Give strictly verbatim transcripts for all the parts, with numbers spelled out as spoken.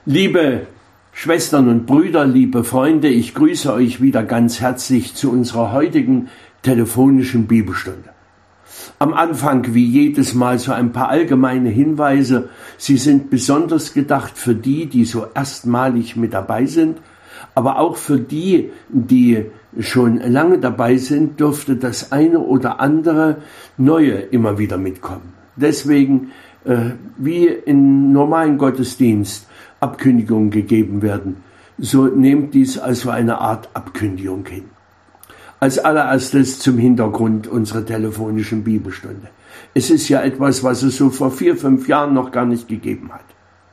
Liebe Schwestern und Brüder, liebe Freunde, ich grüße euch wieder ganz herzlich zu unserer heutigen telefonischen Bibelstunde. Am Anfang, wie jedes Mal, so ein paar allgemeine Hinweise. Sie sind besonders gedacht für die, die so erstmalig mit dabei sind, aber auch für die, die schon lange dabei sind, dürfte das eine oder andere Neue immer wieder mitkommen. Deswegen, äh, wie im normalen Gottesdienst Abkündigungen gegeben werden, so nehmt dies also eine Art Abkündigung hin. Als allererstes zum Hintergrund unserer telefonischen Bibelstunde. Es ist ja etwas, was es so vor vier, fünf Jahren noch gar nicht gegeben hat.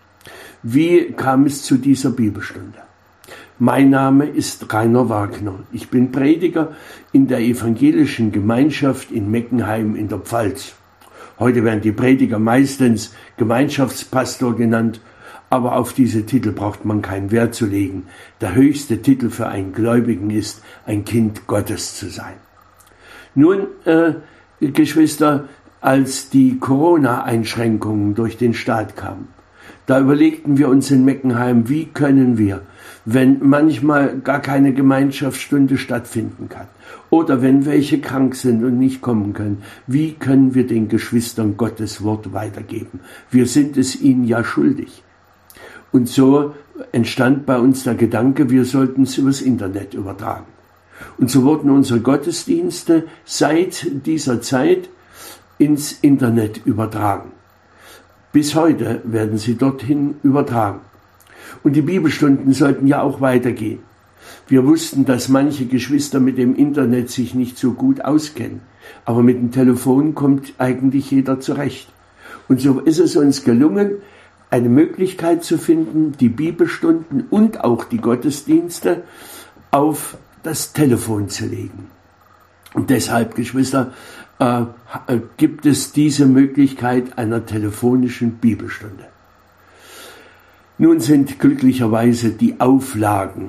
Wie kam es zu dieser Bibelstunde? Mein Name ist Rainer Wagner. Ich bin Prediger in der evangelischen Gemeinschaft in Meckenheim in der Pfalz. Heute werden die Prediger meistens Gemeinschaftspastor genannt, aber auf diese Titel braucht man keinen Wert zu legen. Der höchste Titel für einen Gläubigen ist, ein Kind Gottes zu sein. Nun, äh, Geschwister, als die Corona-Einschränkungen durch den Staat kamen, da überlegten wir uns in Meckenheim, wie können wir, wenn manchmal gar keine Gemeinschaftsstunde stattfinden kann oder wenn welche krank sind und nicht kommen können, wie können wir den Geschwistern Gottes Wort weitergeben? Wir sind es ihnen ja schuldig. Und so entstand bei uns der Gedanke, wir sollten es übers Internet übertragen. Und so wurden unsere Gottesdienste seit dieser Zeit ins Internet übertragen. Bis heute werden sie dorthin übertragen. Und die Bibelstunden sollten ja auch weitergehen. Wir wussten, dass manche Geschwister mit dem Internet sich nicht so gut auskennen. Aber mit dem Telefon kommt eigentlich jeder zurecht. Und so ist es uns gelungen, eine Möglichkeit zu finden, die Bibelstunden und auch die Gottesdienste auf das Telefon zu legen. Und deshalb, Geschwister, äh, gibt es diese Möglichkeit einer telefonischen Bibelstunde. Nun sind glücklicherweise die Auflagen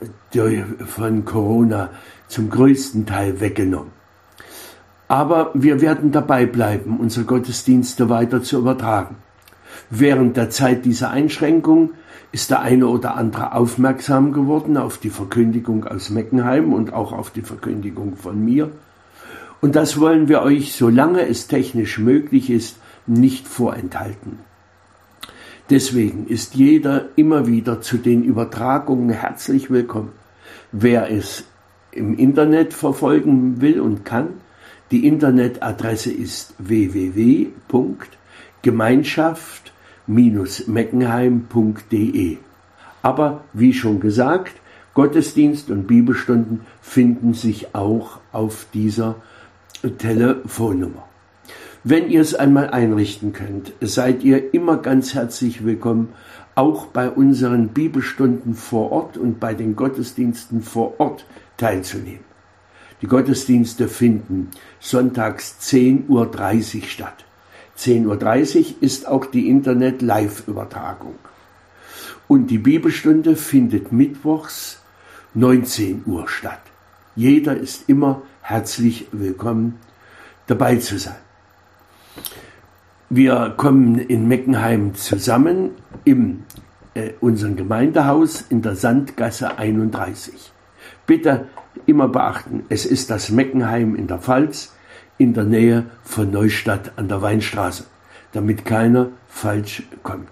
von Corona zum größten Teil weggenommen. Aber wir werden dabei bleiben, unsere Gottesdienste weiter zu übertragen. Während der Zeit dieser Einschränkung ist der eine oder andere aufmerksam geworden auf die Verkündigung aus Meckenheim und auch auf die Verkündigung von mir. Und das wollen wir euch, solange es technisch möglich ist, nicht vorenthalten. Deswegen ist jeder immer wieder zu den Übertragungen herzlich willkommen. Wer es im Internet verfolgen will und kann, die Internetadresse ist w w w punkt gemeinschaft Bindestrich meckenheim punkt d e. Aber wie schon gesagt, Gottesdienst und Bibelstunden finden sich auch auf dieser Telefonnummer. Wenn ihr es einmal einrichten könnt, seid ihr immer ganz herzlich willkommen, auch bei unseren Bibelstunden vor Ort und bei den Gottesdiensten vor Ort teilzunehmen. Die Gottesdienste finden sonntags zehn Uhr dreißig statt. zehn Uhr dreißig ist auch die Internet-Live-Übertragung. Und die Bibelstunde findet mittwochs neunzehn Uhr statt. Jeder ist immer herzlich willkommen, dabei zu sein. Wir kommen in Meckenheim zusammen in äh, unserem Gemeindehaus in der Sandgasse einunddreißig. Bitte immer beachten, es ist das Meckenheim in der Pfalz, in der Nähe von Neustadt an der Weinstraße, damit keiner falsch kommt.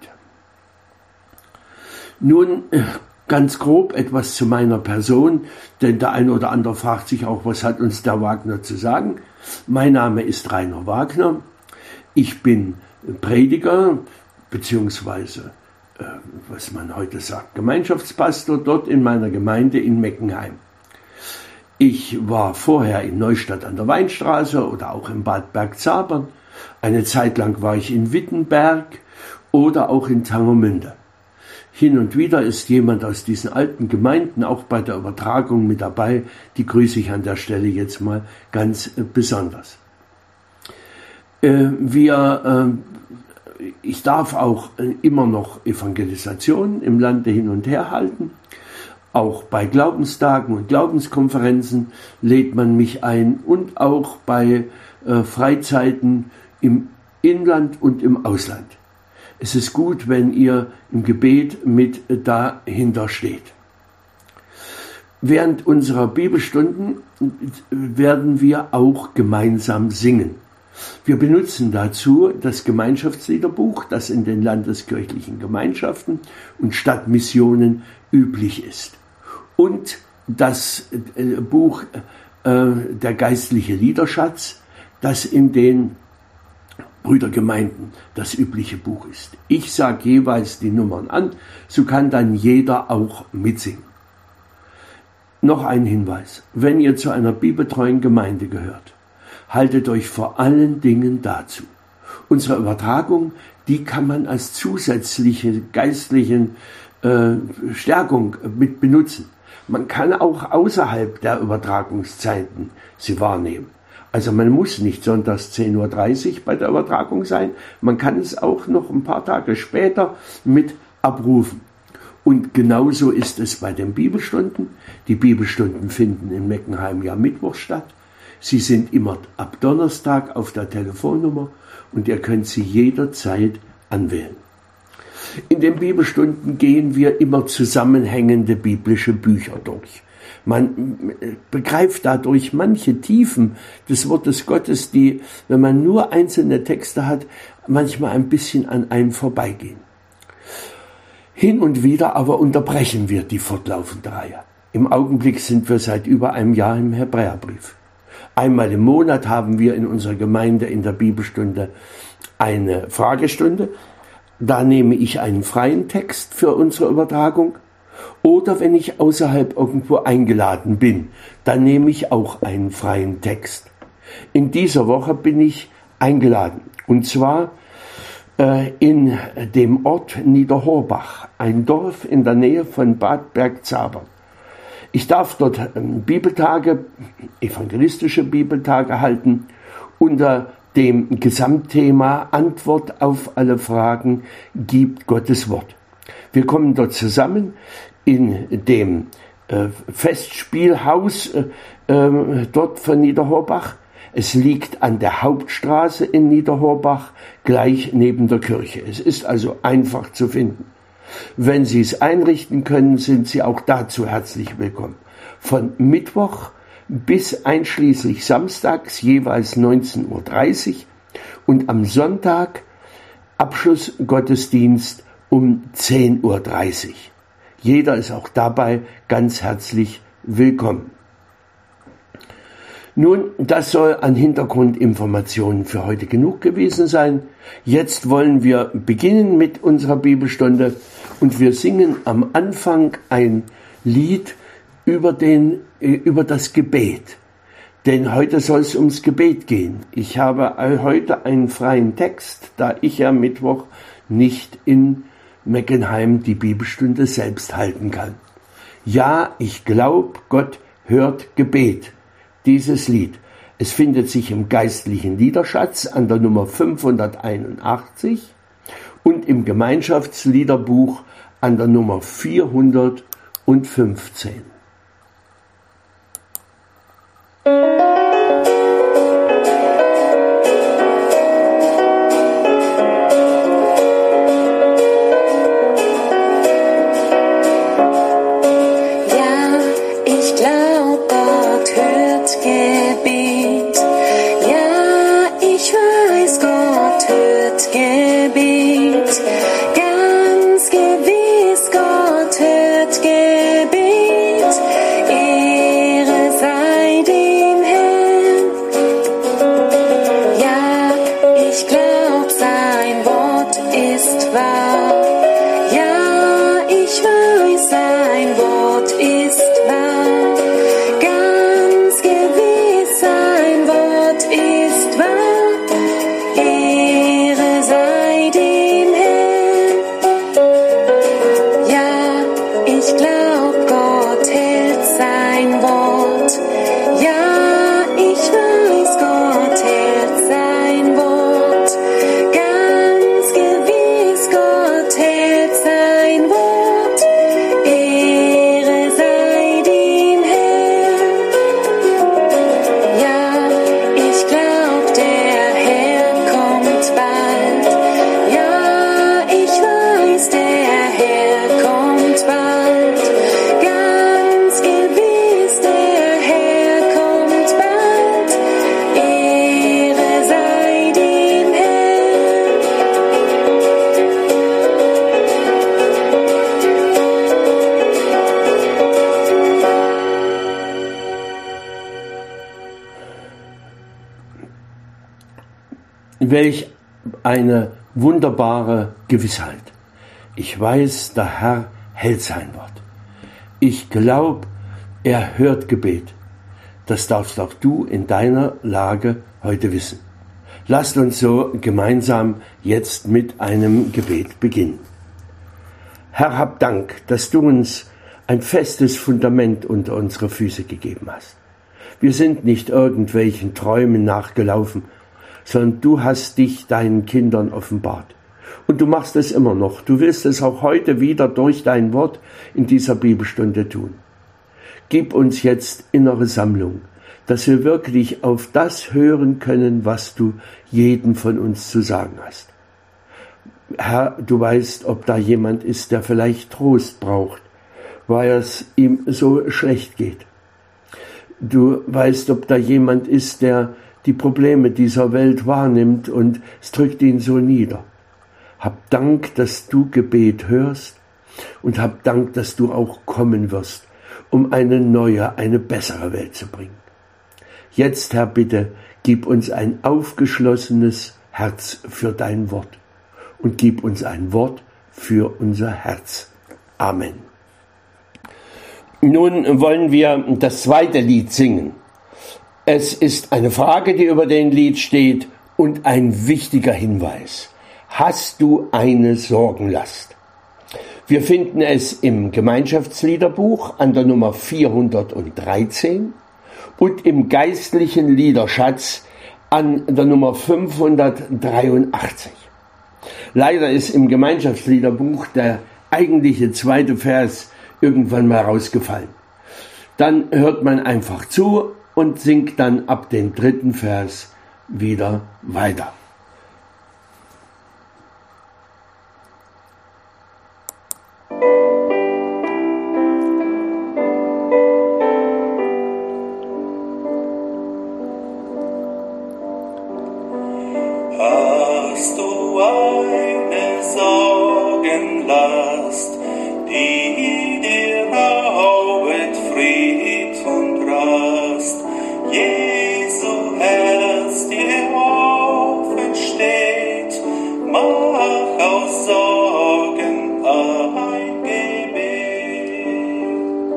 Nun ganz grob etwas zu meiner Person, denn der eine oder andere fragt sich auch, was hat uns der Wagner zu sagen? Mein Name ist Rainer Wagner. Ich bin Prediger, beziehungsweise, äh, was man heute sagt, Gemeinschaftspastor dort in meiner Gemeinde in Meckenheim. Ich war vorher in Neustadt an der Weinstraße oder auch in Bad Bergzabern. Eine Zeit lang war ich in Wittenberg oder auch in Tangermünde. Hin und wieder ist jemand aus diesen alten Gemeinden auch bei der Übertragung mit dabei. Die grüße ich an der Stelle jetzt mal ganz äh, besonders. Äh, wir, äh, ich darf auch äh, immer noch Evangelisationen im Lande hin und her halten. Auch bei Glaubenstagen und Glaubenskonferenzen lädt man mich ein und auch bei äh, Freizeiten im Inland und im Ausland. Es ist gut, wenn ihr im Gebet mit dahinter steht. Während unserer Bibelstunden werden wir auch gemeinsam singen. Wir benutzen dazu das Gemeinschaftsliederbuch, das in den landeskirchlichen Gemeinschaften und Stadtmissionen üblich ist. Und das Buch äh, Der geistliche Liederschatz, das in den Brüdergemeinden das übliche Buch ist. Ich sage jeweils die Nummern an, so kann dann jeder auch mitsingen. Noch ein Hinweis: Wenn ihr zu einer bibeltreuen Gemeinde gehört, haltet euch vor allen Dingen dazu. Unsere Übertragung, die kann man als zusätzliche geistliche äh, Stärkung mit benutzen. Man kann auch außerhalb der Übertragungszeiten sie wahrnehmen. Also man muss nicht sonntags zehn Uhr dreißig bei der Übertragung sein, man kann es auch noch ein paar Tage später mit abrufen. Und genauso ist es bei den Bibelstunden. Die Bibelstunden finden in Meckenheim ja Mittwoch statt. Sie sind immer ab Donnerstag auf der Telefonnummer und ihr könnt sie jederzeit anwählen. In den Bibelstunden gehen wir immer zusammenhängende biblische Bücher durch. Man begreift dadurch manche Tiefen des Wortes Gottes, die, wenn man nur einzelne Texte hat, manchmal ein bisschen an einem vorbeigehen. Hin und wieder aber unterbrechen wir die fortlaufende Reihe. Im Augenblick sind wir seit über einem Jahr im Hebräerbrief. Einmal im Monat haben wir in unserer Gemeinde in der Bibelstunde eine Fragestunde. Da nehme ich einen freien Text für unsere Übertragung. Oder wenn ich außerhalb irgendwo eingeladen bin, dann nehme ich auch einen freien Text. In dieser Woche bin ich eingeladen. Und zwar äh, in dem Ort Niederhorbach, ein Dorf in der Nähe von Bad Bergzabern. Ich darf dort Bibeltage, evangelistische Bibeltage halten, unter dem Gesamtthema Antwort auf alle Fragen gibt Gottes Wort. Wir kommen dort zusammen in dem äh, Festspielhaus äh, äh, dort von Niederhorbach. Es liegt an der Hauptstraße in Niederhorbach, gleich neben der Kirche. Es ist also einfach zu finden. Wenn Sie es einrichten können, sind Sie auch dazu herzlich willkommen. Von Mittwoch bis einschließlich samstags jeweils neunzehn Uhr dreißig und am Sonntag Abschlussgottesdienst um zehn Uhr dreißig. Jeder ist auch dabei ganz herzlich willkommen. Nun, das soll an Hintergrundinformationen für heute genug gewesen sein. Jetzt wollen wir beginnen mit unserer Bibelstunde und wir singen am Anfang ein Lied über, den, über das Gebet. Denn heute soll es ums Gebet gehen. Ich habe heute einen freien Text, da ich ja Mittwoch nicht in Meckenheim die Bibelstunde selbst halten kann. Ja, ich glaube, Gott hört Gebet. Dieses Lied. Es findet sich im geistlichen Liederschatz an der Nummer fünfhunderteinundachtzig und im Gemeinschaftsliederbuch an der Nummer vierhundertfünfzehn. Ganz gewiss, Gott hört Gebet. Welch eine wunderbare Gewissheit. Ich weiß, der Herr hält sein Wort. Ich glaube, er hört Gebet. Das darfst auch du in deiner Lage heute wissen. Lasst uns so gemeinsam jetzt mit einem Gebet beginnen. Herr, hab Dank, dass du uns ein festes Fundament unter unsere Füße gegeben hast. Wir sind nicht irgendwelchen Träumen nachgelaufen, sondern du hast dich deinen Kindern offenbart. Und du machst es immer noch. Du willst es auch heute wieder durch dein Wort in dieser Bibelstunde tun. Gib uns jetzt innere Sammlung, dass wir wirklich auf das hören können, was du jedem von uns zu sagen hast. Herr, du weißt, ob da jemand ist, der vielleicht Trost braucht, weil es ihm so schlecht geht. Du weißt, ob da jemand ist, der die Probleme dieser Welt wahrnimmt und es drückt ihn so nieder. Hab Dank, dass du Gebet hörst und hab Dank, dass du auch kommen wirst, um eine neue, eine bessere Welt zu bringen. Jetzt, Herr, bitte, gib uns ein aufgeschlossenes Herz für dein Wort und gib uns ein Wort für unser Herz. Amen. Nun wollen wir das zweite Lied singen. Es ist eine Frage, die über dem Lied steht und ein wichtiger Hinweis. Hast du eine Sorgenlast? Wir finden es im Gemeinschaftsliederbuch an der Nummer vierhundertdreizehn und im geistlichen Liederschatz an der Nummer fünfhundertdreiundachtzig. Leider ist im Gemeinschaftsliederbuch der eigentliche zweite Vers irgendwann mal rausgefallen. Dann hört man einfach zu und singt dann ab dem dritten Vers wieder weiter. Hast du eine Sorgenlast, die dir raubt Fried und Rast? Jesu Herz dir offen steht, mach aus Sorgen ein Gebet.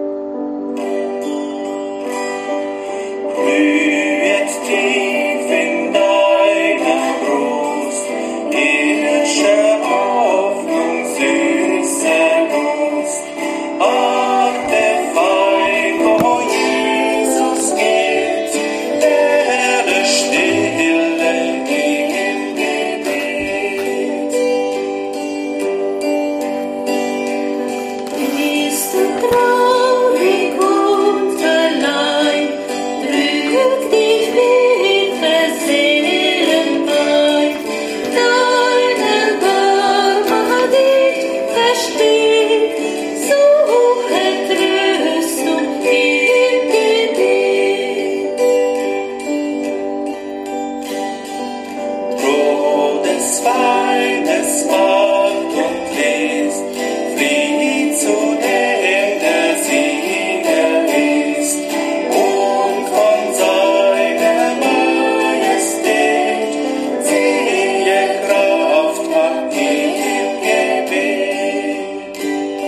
Rührt tief in deiner Brust, irdische Hoffnung, süße Lust. Ach, der Feind, wo Jesus geht, werde stille im Gebet. Bist du traurig und allein, drück dich bitte Seelenwein, deine Barme dich versteht, suche Tröstung im Gebet. Droh des Feindes Macht und List, flieh zu dem, der Sieger ist, und von seiner Majestät ziehe Kraft an im Gebet.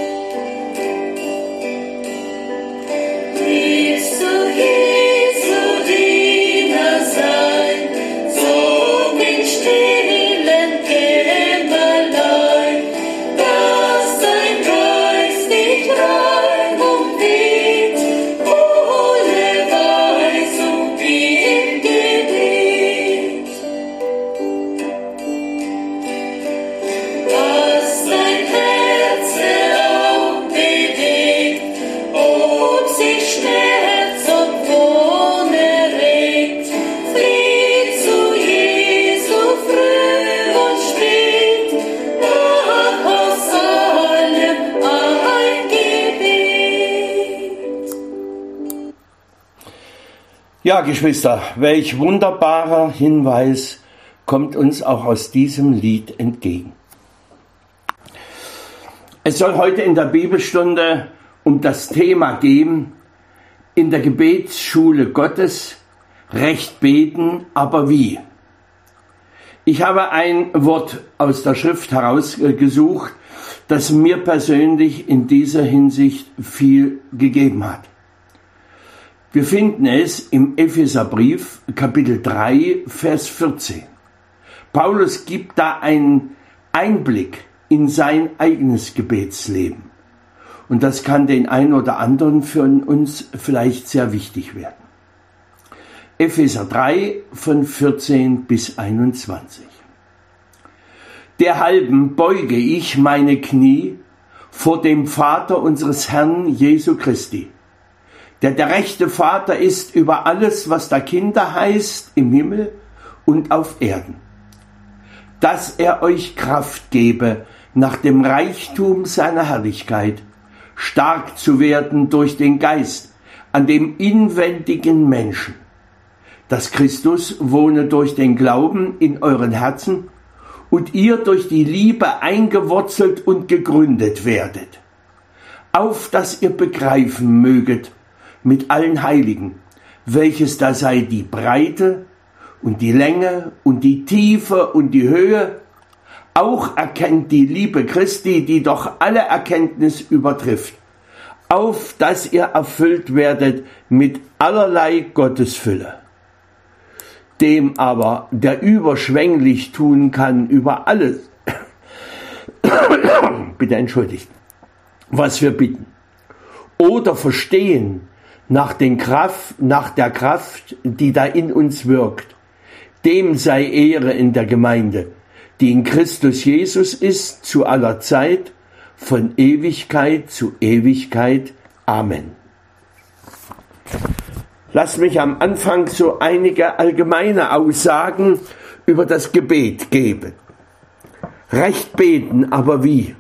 Willst du Jesu Diener sein, so in stillen Kämmerlein, dass dein Geist dich rein umweht, ohne Weisung wie im Gebet. Was dein Herz auch bewegt, ob sich Schmerz und Wohn erregt, flieh zu Jesu früh und spät, mach aus allem ein Gebet. Ja, Geschwister, welch wunderbarer Hinweis kommt uns auch aus diesem Lied entgegen. Es soll heute in der Bibelstunde um das Thema gehen, in der Gebetsschule Gottes, recht beten, aber wie? Ich habe ein Wort aus der Schrift herausgesucht, das mir persönlich in dieser Hinsicht viel gegeben hat. Wir finden es im Epheserbrief, Kapitel drei, Vers vierzehn. Paulus gibt da einen Einblick in sein eigenes Gebetsleben. Und das kann den einen oder anderen für uns vielleicht sehr wichtig werden. Epheser drei, von vierzehn bis einundzwanzig. Derhalben beuge ich meine Knie vor dem Vater unseres Herrn Jesu Christi, der der rechte Vater ist über alles, was da Kinder heißt, im Himmel und auf Erden, dass er euch Kraft gebe, nach dem Reichtum seiner Herrlichkeit stark zu werden durch den Geist an dem inwendigen Menschen, dass Christus wohne durch den Glauben in euren Herzen und ihr durch die Liebe eingewurzelt und gegründet werdet, auf dass ihr begreifen möget mit allen Heiligen, welches da sei die Breite und die Länge und die Tiefe und die Höhe, auch erkennt die Liebe Christi, die doch alle Erkenntnis übertrifft, auf dass ihr erfüllt werdet mit allerlei Gottesfülle. Dem aber, der überschwänglich tun kann über alles, bitte entschuldigt, was wir bitten, oder verstehen nach, den Kraft, nach der Kraft, die da in uns wirkt, dem sei Ehre in der Gemeinde, die in Christus Jesus ist, zu aller Zeit, von Ewigkeit zu Ewigkeit. Amen. Lass mich am Anfang so einige allgemeine Aussagen über das Gebet geben. Recht beten, aber wie?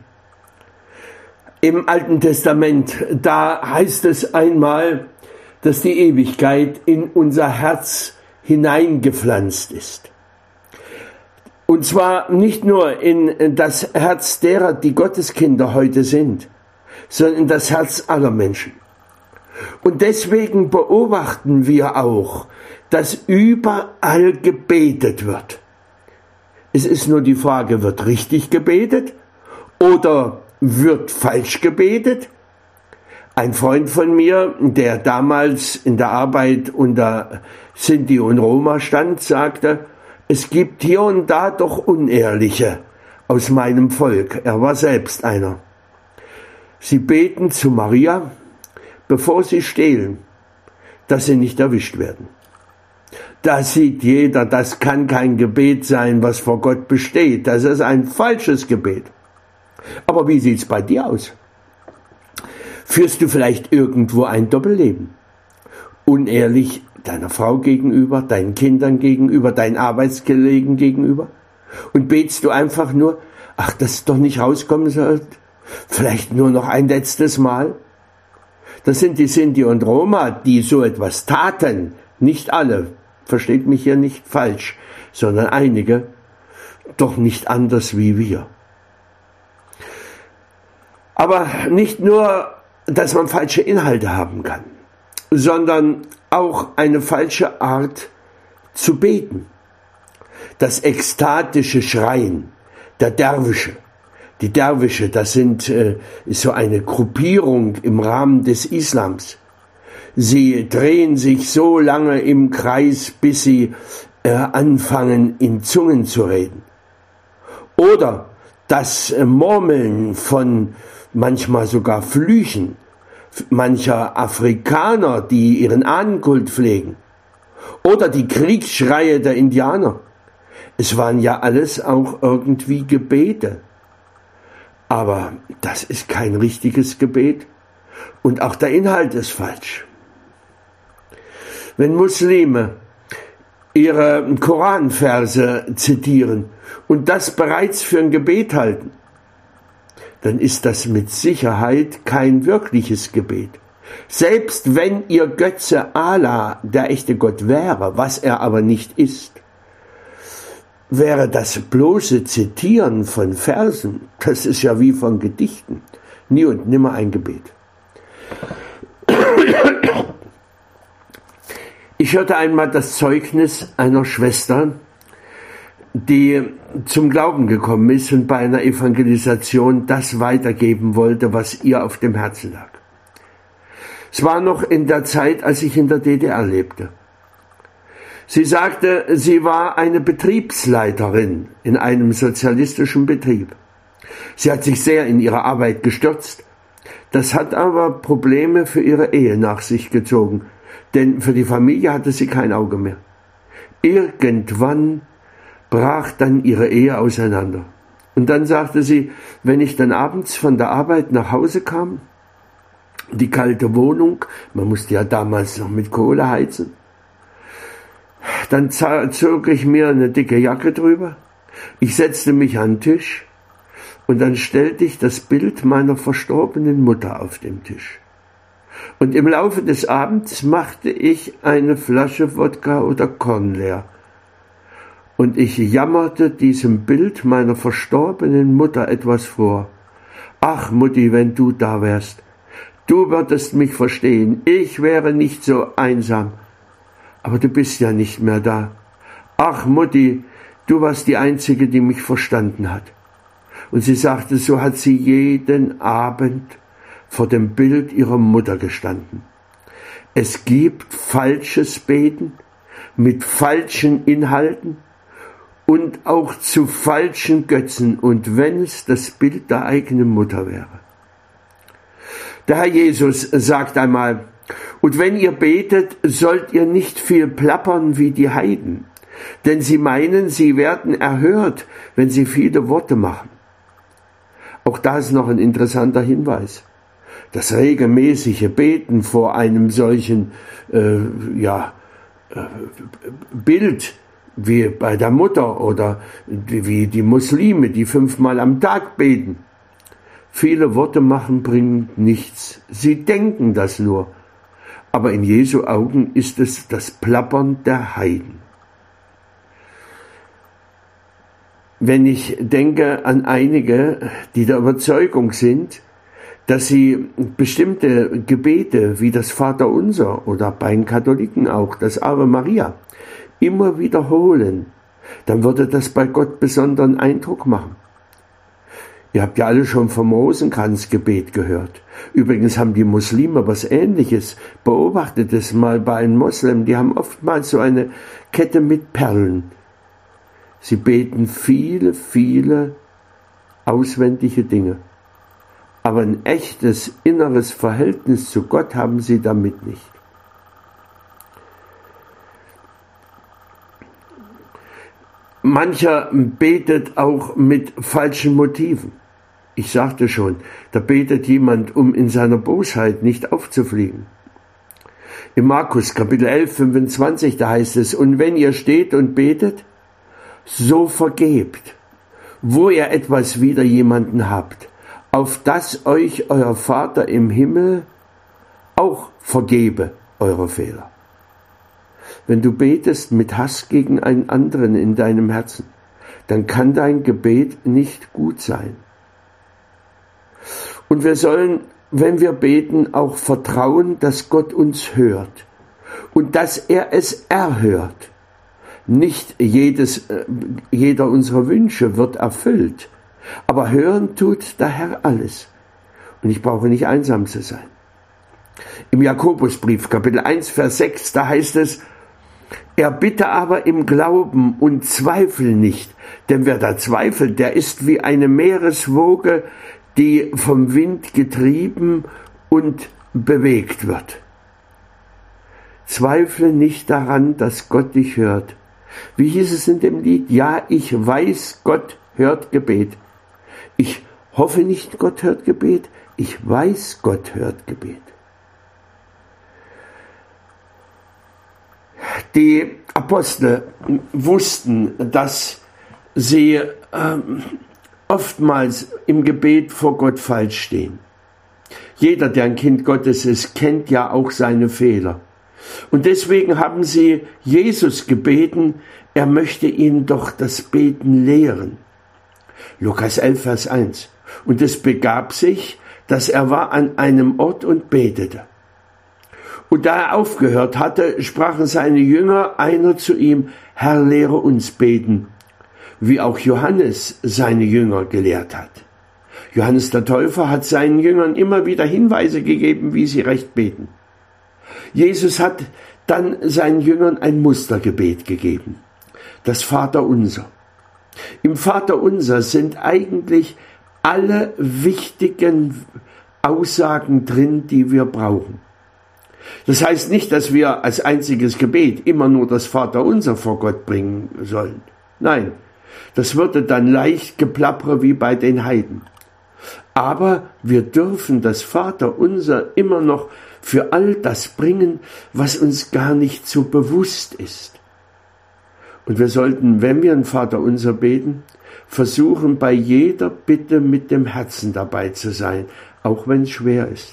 Im Alten Testament, da heißt es einmal, dass die Ewigkeit in unser Herz hineingepflanzt ist. Und zwar nicht nur in das Herz derer, die Gotteskinder heute sind, sondern in das Herz aller Menschen. Und deswegen beobachten wir auch, dass überall gebetet wird. Es ist nur die Frage, wird richtig gebetet oder wird falsch gebetet? Ein Freund von mir, der damals in der Arbeit unter Sinti und Roma stand, sagte, es gibt hier und da doch Unehrliche aus meinem Volk. Er war selbst einer. Sie beten zu Maria, bevor sie stehlen, dass sie nicht erwischt werden. Da sieht jeder, das kann kein Gebet sein, was vor Gott besteht. Das ist ein falsches Gebet. Aber wie sieht's bei dir aus? Führst du vielleicht irgendwo ein Doppelleben? Unehrlich deiner Frau gegenüber, deinen Kindern gegenüber, deinen Arbeitskollegen gegenüber? Und betest du einfach nur, ach, dass es doch nicht rauskommen soll? Vielleicht nur noch ein letztes Mal? Das sind die Sinti und Roma, die so etwas taten. Nicht alle, versteht mich hier nicht falsch, sondern einige, doch nicht anders wie wir. Aber nicht nur, dass man falsche Inhalte haben kann, sondern auch eine falsche Art zu beten. Das ekstatische Schreien der Derwische. Die Derwische, das sind äh, so eine Gruppierung im Rahmen des Islams. Sie drehen sich so lange im Kreis, bis sie äh, anfangen, in Zungen zu reden. Oder das äh, Murmeln von manchmal sogar Flüchen mancher Afrikaner, die ihren Ahnenkult pflegen. Oder die Kriegsschreie der Indianer. Es waren ja alles auch irgendwie Gebete. Aber das ist kein richtiges Gebet und auch der Inhalt ist falsch. Wenn Muslime ihre Koranverse zitieren und das bereits für ein Gebet halten, dann ist das mit Sicherheit kein wirkliches Gebet. Selbst wenn ihr Götze Allah der echte Gott wäre, was er aber nicht ist, wäre das bloße Zitieren von Versen, das ist ja wie von Gedichten, nie und nimmer ein Gebet. Ich hörte einmal das Zeugnis einer Schwester, die zum Glauben gekommen ist und bei einer Evangelisation das weitergeben wollte, was ihr auf dem Herzen lag. Es war noch in der Zeit, als ich in der D D R lebte. Sie sagte, sie war eine Betriebsleiterin in einem sozialistischen Betrieb. Sie hat sich sehr in ihre Arbeit gestürzt. Das hat aber Probleme für ihre Ehe nach sich gezogen, denn für die Familie hatte sie kein Auge mehr. Irgendwann brach dann ihre Ehe auseinander. Und dann sagte sie, wenn ich dann abends von der Arbeit nach Hause kam, die kalte Wohnung, man musste ja damals noch mit Kohle heizen, dann zog ich mir eine dicke Jacke drüber, ich setzte mich an den Tisch und dann stellte ich das Bild meiner verstorbenen Mutter auf dem Tisch. Und im Laufe des Abends machte ich eine Flasche Wodka oder Korn leer. Und ich jammerte diesem Bild meiner verstorbenen Mutter etwas vor. Ach, Mutti, wenn du da wärst, du würdest mich verstehen, ich wäre nicht so einsam. Aber du bist ja nicht mehr da. Ach, Mutti, du warst die Einzige, die mich verstanden hat. Und sie sagte, so hat sie jeden Abend vor dem Bild ihrer Mutter gestanden. Es gibt falsches Beten mit falschen Inhalten und auch zu falschen Götzen, und wenn es das Bild der eigenen Mutter wäre. Der Herr Jesus sagt einmal, und wenn ihr betet, sollt ihr nicht viel plappern wie die Heiden, denn sie meinen, sie werden erhört, wenn sie viele Worte machen. Auch da ist noch ein interessanter Hinweis. Das regelmäßige Beten vor einem solchen äh, ja, äh, Bild wie bei der Mutter oder wie die Muslime, die fünfmal am Tag beten. Viele Worte machen bringt nichts. Sie denken das nur. Aber in Jesu Augen ist es das Plappern der Heiden. Wenn ich denke an einige, die der Überzeugung sind, dass sie bestimmte Gebete wie das Vaterunser oder bei den Katholiken auch das Ave Maria immer wiederholen, dann würde das bei Gott besonderen Eindruck machen. Ihr habt ja alle schon vom Rosenkranzgebet gehört. Übrigens haben die Muslime was Ähnliches. Beobachtet es mal bei einem Moslem. Die haben oftmals so eine Kette mit Perlen. Sie beten viele, viele auswendige Dinge. Aber ein echtes inneres Verhältnis zu Gott haben sie damit nicht. Mancher betet auch mit falschen Motiven. Ich sagte schon, da betet jemand, um in seiner Bosheit nicht aufzufliegen. Im Markus Kapitel elf, fünfundzwanzig, da heißt es, und wenn ihr steht und betet, so vergebt, wo ihr etwas wider jemanden habt, auf dass euch euer Vater im Himmel auch vergebe eure Fehler. Wenn du betest mit Hass gegen einen anderen in deinem Herzen, dann kann dein Gebet nicht gut sein. Und wir sollen, wenn wir beten, auch vertrauen, dass Gott uns hört und dass er es erhört. Nicht jedes, jeder unserer Wünsche wird erfüllt, aber hören tut der Herr alles. Und ich brauche nicht einsam zu sein. Im Jakobusbrief, Kapitel eins, Vers sechs, da heißt es, er bitte aber im Glauben und zweifel nicht, denn wer da zweifelt, der ist wie eine Meereswoge, die vom Wind getrieben und bewegt wird. Zweifle nicht daran, dass Gott dich hört. Wie hieß es in dem Lied? Ja, ich weiß, Gott hört Gebet. Ich hoffe nicht, Gott hört Gebet. Ich weiß, Gott hört Gebet. Die Apostel wussten, dass sie ähm, oftmals im Gebet vor Gott falsch stehen. Jeder, der ein Kind Gottes ist, kennt ja auch seine Fehler. Und deswegen haben sie Jesus gebeten, er möchte ihnen doch das Beten lehren. Lukas elf, Vers eins. Und es begab sich, dass er war an einem Ort und betete. Und da er aufgehört hatte, sprachen seine Jünger einer zu ihm, Herr, lehre uns beten. wie auch Johannes seine Jünger gelehrt hat. Johannes der Täufer hat seinen Jüngern immer wieder Hinweise gegeben, wie sie recht beten. Jesus hat dann seinen Jüngern ein Mustergebet gegeben, das Vaterunser. Im Vaterunser sind eigentlich alle wichtigen Aussagen drin, die wir brauchen. Das heißt nicht, dass wir als einziges Gebet immer nur das Vaterunser vor Gott bringen sollen. Nein, das würde dann leicht geplappere wie bei den Heiden. Aber wir dürfen das Vaterunser immer noch für all das bringen, was uns gar nicht so bewusst ist. Und wir sollten, wenn wir ein Vaterunser beten, versuchen, bei jeder Bitte mit dem Herzen dabei zu sein, auch wenn es schwer ist.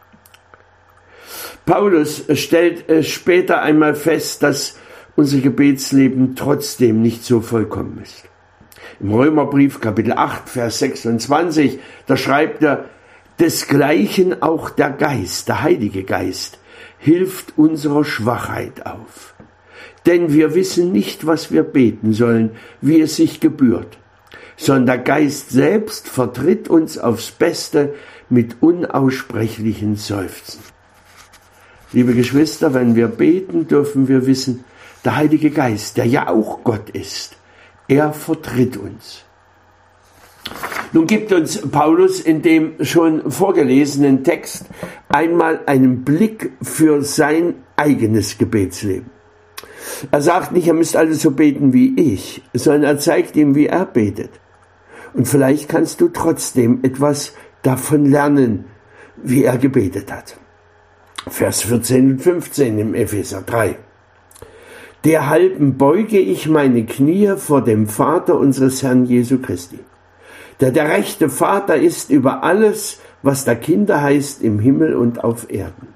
Paulus stellt später einmal fest, dass unser Gebetsleben trotzdem nicht so vollkommen ist. Im Römerbrief Kapitel acht, Vers sechsundzwanzig, da schreibt er, desgleichen auch der Geist, der Heilige Geist, hilft unserer Schwachheit auf. Denn wir wissen nicht, was wir beten sollen, wie es sich gebührt, sondern der Geist selbst vertritt uns aufs Beste mit unaussprechlichen Seufzen. Liebe Geschwister, wenn wir beten, dürfen wir wissen, der Heilige Geist, der ja auch Gott ist, er vertritt uns. Nun gibt uns Paulus in dem schon vorgelesenen Text einmal einen Blick für sein eigenes Gebetsleben. Er sagt nicht, er müsst alle so beten wie ich, sondern er zeigt ihm, wie er betet. Und vielleicht kannst du trotzdem etwas davon lernen, wie er gebetet hat. Vers vierzehn und fünfzehn im Epheser drei. Derhalben beuge ich meine Knie vor dem Vater unseres Herrn Jesu Christi, der der rechte Vater ist über alles, was da Kinder heißt im Himmel und auf Erden.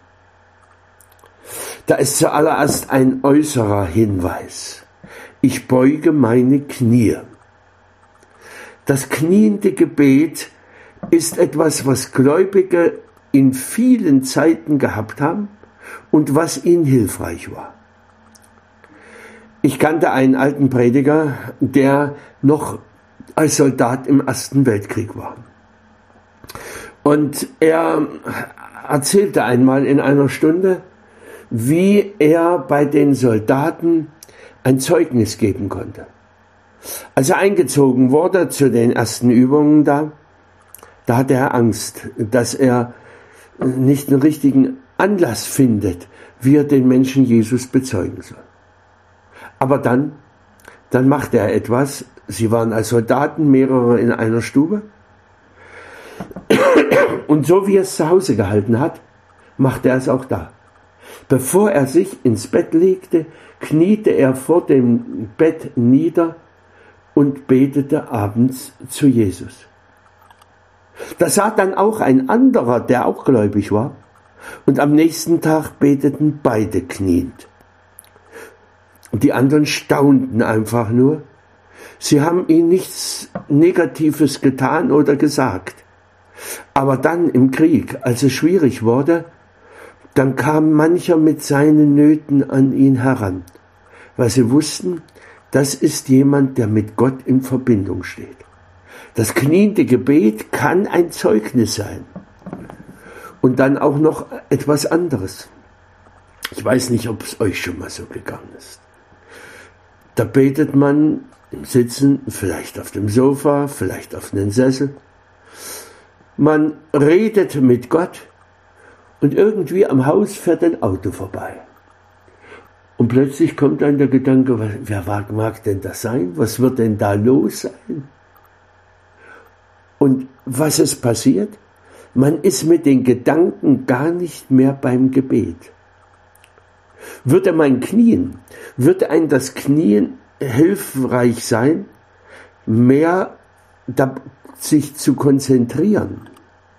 Da ist zuallererst ein äußerer Hinweis. Ich beuge meine Knie. Das kniende Gebet ist etwas, was Gläubige in vielen Zeiten gehabt haben und was ihnen hilfreich war. Ich kannte einen alten Prediger, der noch als Soldat im Ersten Weltkrieg war. Und er erzählte einmal in einer Stunde, wie er bei den Soldaten ein Zeugnis geben konnte. Als er eingezogen wurde zu den ersten Übungen da, da hatte er Angst, dass er nicht einen richtigen Anlass findet, wie er den Menschen Jesus bezeugen soll. Aber dann, dann machte er etwas. Sie waren als Soldaten mehrere in einer Stube. Und so wie er es zu Hause gehalten hat, machte er es auch da. Bevor er sich ins Bett legte, kniete er vor dem Bett nieder und betete abends zu Jesus. Da sah dann auch ein anderer, der auch gläubig war, und am nächsten Tag beteten beide kniend. Und die anderen staunten einfach nur. Sie haben ihm nichts Negatives getan oder gesagt. Aber dann im Krieg, als es schwierig wurde, dann kam mancher mit seinen Nöten an ihn heran, weil sie wussten, das ist jemand, der mit Gott in Verbindung steht. Das kniende Gebet kann ein Zeugnis sein. Und dann auch noch etwas anderes. Ich weiß nicht, ob es euch schon mal so gegangen ist. Da betet man im Sitzen, vielleicht auf dem Sofa, vielleicht auf einem Sessel. Man redet mit Gott und irgendwie am Haus fährt ein Auto vorbei. Und plötzlich kommt dann der Gedanke, wer mag denn das sein? Was wird denn da los sein? Und was ist passiert? Man ist mit den Gedanken gar nicht mehr beim Gebet. Würde mein Knien, würde ein das Knien hilfreich sein, mehr da, sich zu konzentrieren.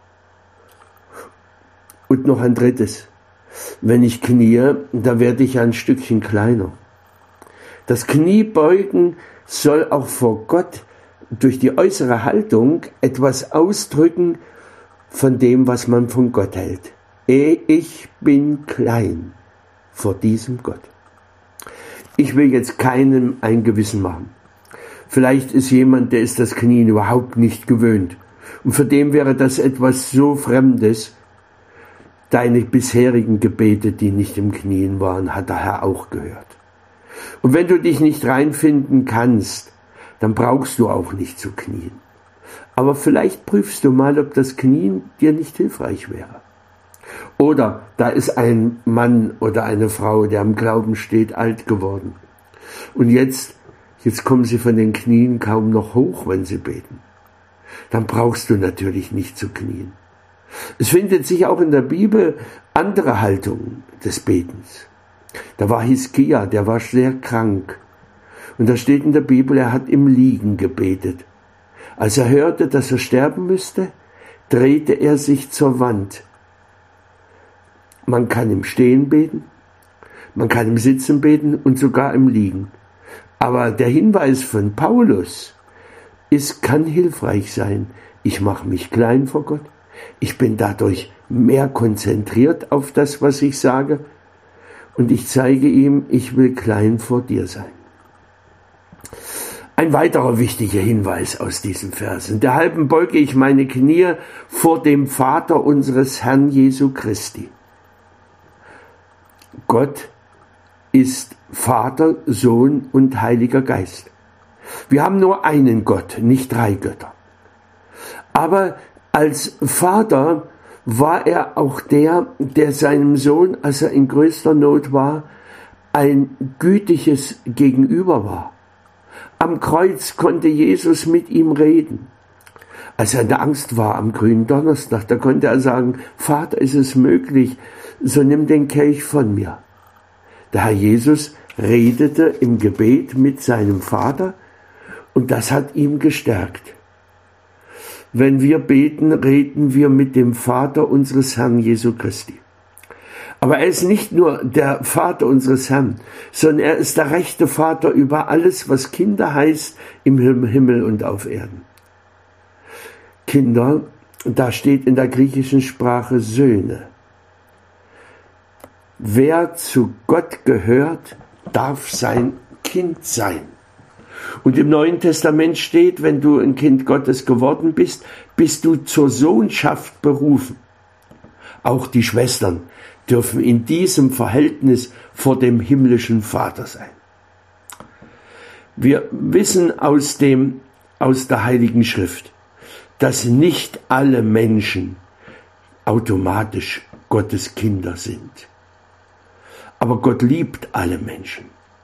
Und noch ein drittes. Wenn ich kniee, da werde ich ein Stückchen kleiner. Das Kniebeugen soll auch vor Gott durch die äußere Haltung etwas ausdrücken von dem, was man von Gott hält. Ich bin klein vor diesem Gott. Ich will jetzt keinem ein Gewissen machen. Vielleicht ist jemand, der ist das Knien überhaupt nicht gewöhnt. Und für den wäre das etwas so Fremdes. Deine bisherigen Gebete, die nicht im Knien waren, hat der Herr auch gehört. Und wenn du dich nicht reinfinden kannst, dann brauchst du auch nicht zu knien. Aber vielleicht prüfst du mal, ob das Knien dir nicht hilfreich wäre. Oder da ist ein Mann oder eine Frau, der am Glauben steht, alt geworden. Und jetzt, jetzt kommen sie von den Knien kaum noch hoch, wenn sie beten. Dann brauchst du natürlich nicht zu knien. Es findet sich auch in der Bibel andere Haltungen des Betens. Da war Hiskia, der war sehr krank. Und da steht in der Bibel, er hat im Liegen gebetet. Als er hörte, dass er sterben müsste, drehte er sich zur Wand. Man kann im Stehen beten, man kann im Sitzen beten und sogar im Liegen. Aber der Hinweis von Paulus ist, kann hilfreich sein. Ich mache mich klein vor Gott. Ich bin dadurch mehr konzentriert auf das, was ich sage. Und ich zeige ihm, ich will klein vor dir sein. Ein weiterer wichtiger Hinweis aus diesen Versen. Derhalben beuge ich meine Knie vor dem Vater unseres Herrn Jesu Christi. Gott ist Vater, Sohn und Heiliger Geist. Wir haben nur einen Gott, nicht drei Götter. Aber als Vater war er auch der, der seinem Sohn, als er in größter Not war, ein gütiges Gegenüber war. Am Kreuz konnte Jesus mit ihm reden. Als er in der Angst war am grünen Donnerstag, da konnte er sagen, Vater, ist es möglich, so nimm den Kelch von mir. Der Herr Jesus redete im Gebet mit seinem Vater und das hat ihn gestärkt. Wenn wir beten, reden wir mit dem Vater unseres Herrn Jesu Christi. Aber er ist nicht nur der Vater unseres Herrn, sondern er ist der rechte Vater über alles, was Kinder heißt, im Himmel und auf Erden. Kinder, da steht in der griechischen Sprache Söhne. Wer zu Gott gehört, darf sein Kind sein. Und im Neuen Testament steht, wenn du ein Kind Gottes geworden bist, bist du zur Sohnschaft berufen. Auch die Schwestern dürfen in diesem Verhältnis vor dem himmlischen Vater sein. Wir wissen aus dem, aus der Heiligen Schrift, dass nicht alle Menschen automatisch Gottes Kinder sind. Aber Gott liebt alle Menschen.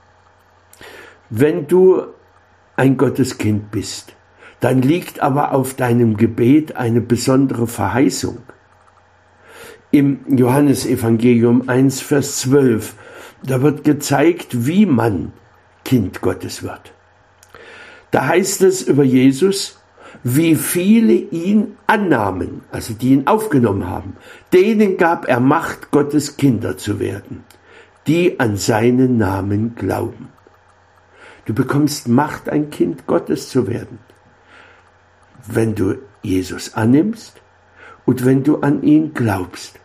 Wenn du ein Gotteskind bist, dann liegt aber auf deinem Gebet eine besondere Verheißung. Im Johannesevangelium eins, Vers zwölf, da wird gezeigt, wie man Kind Gottes wird. Da heißt es über Jesus, wie viele ihn annahmen, also die ihn aufgenommen haben, denen gab er Macht, Gottes Kinder zu werden, die an seinen Namen glauben. Du bekommst Macht, ein Kind Gottes zu werden, wenn du Jesus annimmst und wenn du an ihn glaubst.